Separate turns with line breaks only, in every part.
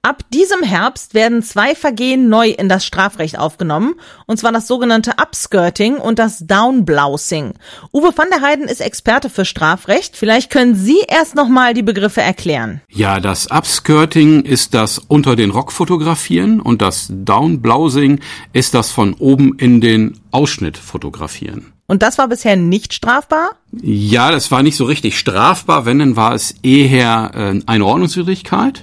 Ab diesem Herbst werden 2 Vergehen neu in das Strafrecht aufgenommen, und zwar das sogenannte Upskirting und das Downblousing. Uwe van der Heijden ist Experte für Strafrecht. Vielleicht können Sie erst nochmal die Begriffe erklären.
Ja, das Upskirting ist das unter den Rock fotografieren und das Downblousing ist das von oben in den Ausschnitt fotografieren.
Und das war bisher nicht strafbar?
Ja, das war nicht so richtig strafbar, wenn, dann war es eher eine Ordnungswidrigkeit.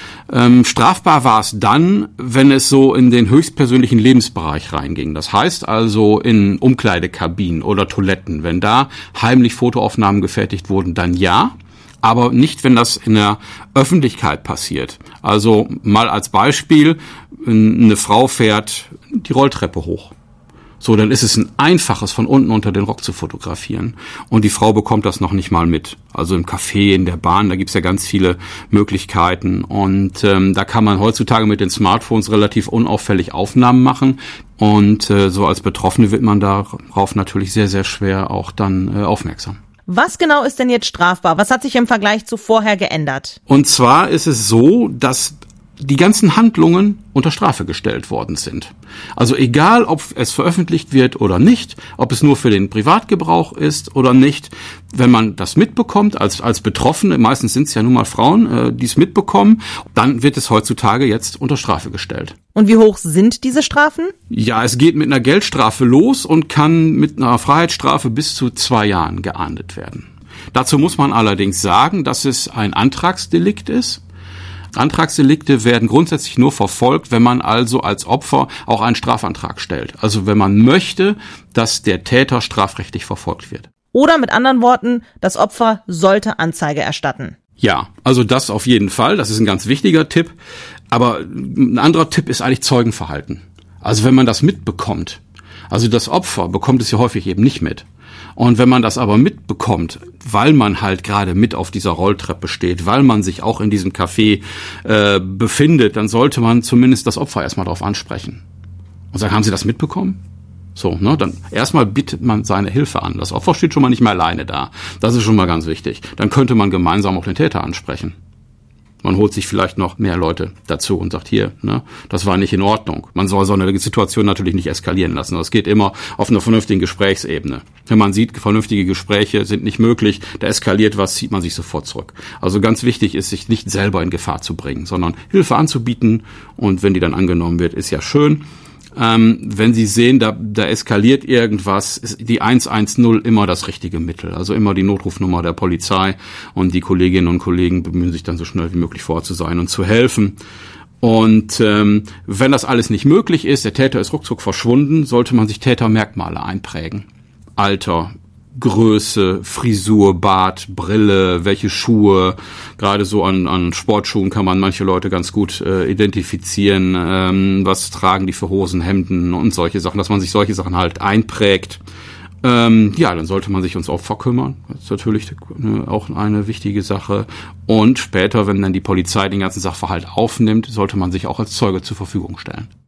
Strafbar war es dann, wenn es so in den höchstpersönlichen Lebensbereich reinging. Das heißt also in Umkleidekabinen oder Toiletten. Wenn da heimlich Fotoaufnahmen gefertigt wurden, dann ja. Aber nicht, wenn das in der Öffentlichkeit passiert. Also mal als Beispiel, eine Frau fährt die Rolltreppe hoch. So, dann ist es ein einfaches, von unten unter den Rock zu fotografieren. Und die Frau bekommt das noch nicht mal mit. Also im Café, in der Bahn, da gibt's ja ganz viele Möglichkeiten. Und da kann man heutzutage mit den Smartphones relativ unauffällig Aufnahmen machen. Und so als Betroffene wird man darauf natürlich sehr, sehr schwer auch dann aufmerksam.
Was genau ist denn jetzt strafbar? Was hat sich im Vergleich zu vorher geändert?
Und zwar ist es so, dass die ganzen Handlungen unter Strafe gestellt worden sind. Also egal, ob es veröffentlicht wird oder nicht, ob es nur für den Privatgebrauch ist oder nicht, wenn man das mitbekommt als Betroffene, meistens sind es ja nun mal Frauen, die es mitbekommen, dann wird es heutzutage jetzt unter Strafe gestellt.
Und wie hoch sind diese Strafen?
Ja, es geht mit einer Geldstrafe los und kann mit einer Freiheitsstrafe bis zu 2 Jahren geahndet werden. Dazu muss man allerdings sagen, dass es ein Antragsdelikt ist. Antragsdelikte werden grundsätzlich nur verfolgt, wenn man also als Opfer auch einen Strafantrag stellt. Also wenn man möchte, dass der Täter strafrechtlich verfolgt wird.
Oder mit anderen Worten, das Opfer sollte Anzeige erstatten.
Ja, also das auf jeden Fall. Das ist ein ganz wichtiger Tipp. Aber ein anderer Tipp ist eigentlich Zeugenverhalten. Also wenn man das mitbekommt. Also das Opfer bekommt es ja häufig eben nicht mit. Und wenn man das aber mitbekommt, weil man halt gerade mit auf dieser Rolltreppe steht, weil man sich auch in diesem Café befindet, dann sollte man zumindest das Opfer erstmal darauf ansprechen. Und sagen, haben Sie das mitbekommen? So, ne, dann erstmal bittet man seine Hilfe an. Das Opfer steht schon mal nicht mehr alleine da. Das ist schon mal ganz wichtig. Dann könnte man gemeinsam auch den Täter ansprechen. Man holt sich vielleicht noch mehr Leute dazu und sagt, hier, ne, das war nicht in Ordnung. Man soll so eine Situation natürlich nicht eskalieren lassen. Das geht immer auf einer vernünftigen Gesprächsebene. Wenn man sieht, vernünftige Gespräche sind nicht möglich, da eskaliert was, zieht man sich sofort zurück. Also ganz wichtig ist, sich nicht selber in Gefahr zu bringen, sondern Hilfe anzubieten. Und wenn die dann angenommen wird, ist ja schön. Wenn Sie sehen, da eskaliert irgendwas, ist die 110 immer das richtige Mittel. Also immer die Notrufnummer der Polizei, und die Kolleginnen und Kollegen bemühen sich dann so schnell wie möglich vor Ort zu sein und zu helfen. Und wenn das alles nicht möglich ist, der Täter ist ruckzuck verschwunden, sollte man sich Tätermerkmale einprägen. Alter, Größe, Frisur, Bart, Brille, welche Schuhe, gerade so an Sportschuhen kann man manche Leute ganz gut identifizieren, was tragen die für Hosen, Hemden und solche Sachen, dass man sich solche Sachen halt einprägt. Ja, dann sollte man sich ums Opfer kümmern. Das ist natürlich auch eine wichtige Sache. Und später, wenn dann die Polizei den ganzen Sachverhalt aufnimmt, sollte man sich auch als Zeuge zur Verfügung stellen.